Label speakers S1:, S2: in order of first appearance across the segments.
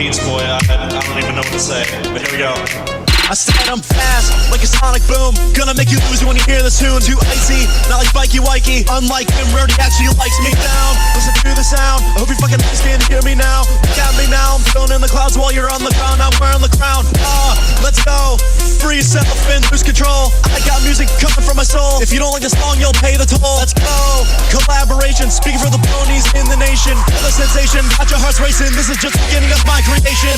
S1: Beats Boy. I don't even know what to say, but here we go.
S2: I said I'm fast, like a sonic boom. Gonna make you lose when you hear this tune. Too icy, not like Mikey Wikey. Unlike him, Rarity actually likes me down. Listen to the sound, I hope you fucking understand and hear me now. Got me now, I'm floating in the clouds while you're on the ground. I'm wearing the crown. Let's go. Free self and lose control. I got music coming from my soul. If you don't like the song, you'll pay the toll. Let's go. Collaboration, speaking for the bronies in the nation. The sensation, got your hearts racing. This is just the beginning of my creation.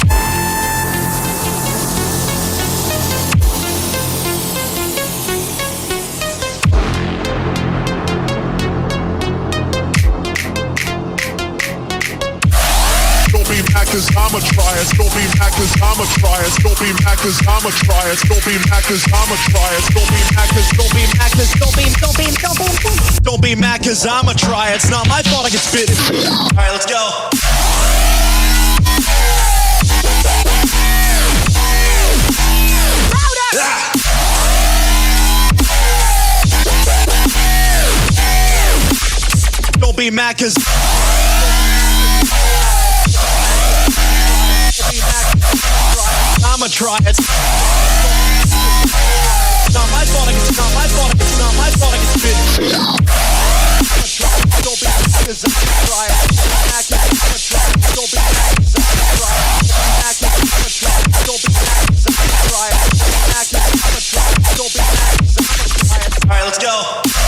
S3: Don't be mad cause I'ma try it. Don't be mad cause I'ma try it. Don't be mad cause I'ma try it. Don't be mad cause I'ma try it. Don't be mad cause don't be mad cause
S2: Don't be mad cause I'ma try it. It's not my fault I get spit it.
S1: Alright, let's go.
S2: Don't be mad cause I'ma try it. It's not my fault I get spit it. Don't be mad cause I'ma try it. Don't be mad cause I'ma try it. Don't be mad cause I'ma try it. Don't be mad cause I'ma try it.
S1: Alright, let's go.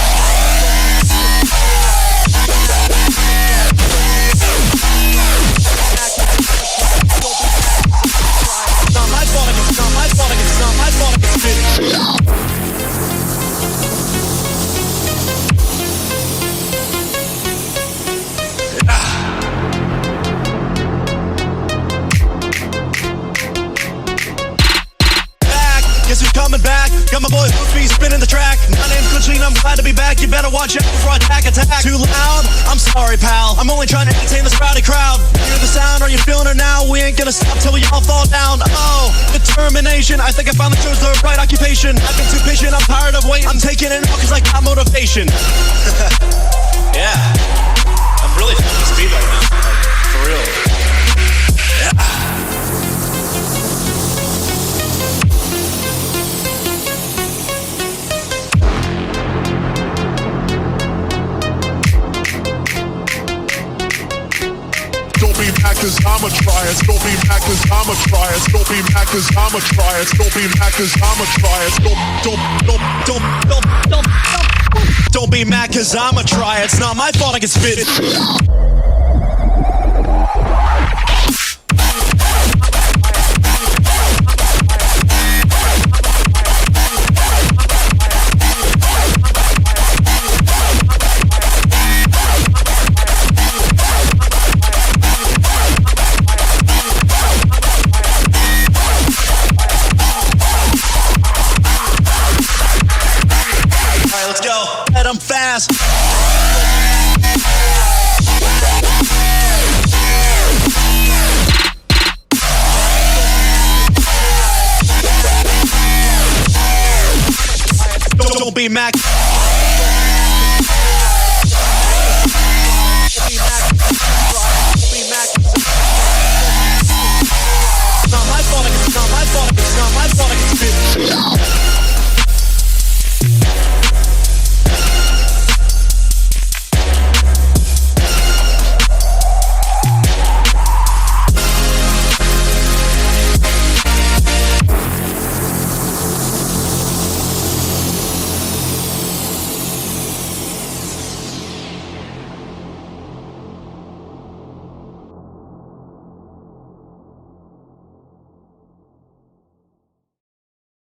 S2: Guess who's coming back? Got my boy Hoopy spinning the track. My name's Glitching, I'm glad to be back. You better watch out before I attack. Too loud? I'm sorry, pal. I'm only trying to entertain this rowdy crowd. Hear the sound? Are you feeling it now? We ain't gonna stop till we all fall down. Oh, determination. I think I finally chose the right occupation. I've been too patient, I'm tired of waiting. I'm taking it out cause I got motivation.
S1: Yeah. I'm really feeling this beat right now. Like, for real. Yeah.
S3: Don't be mad cause I'ma try it. Don't be mad cause I'ma try it. Don't be mad cause I'ma try it. Don't be mad cause I'ma try it.
S2: Don't be mad cause I'ma try it. It's not my fault I get spit it. I'm fast. Don't be mad. It's not my fault I get spit.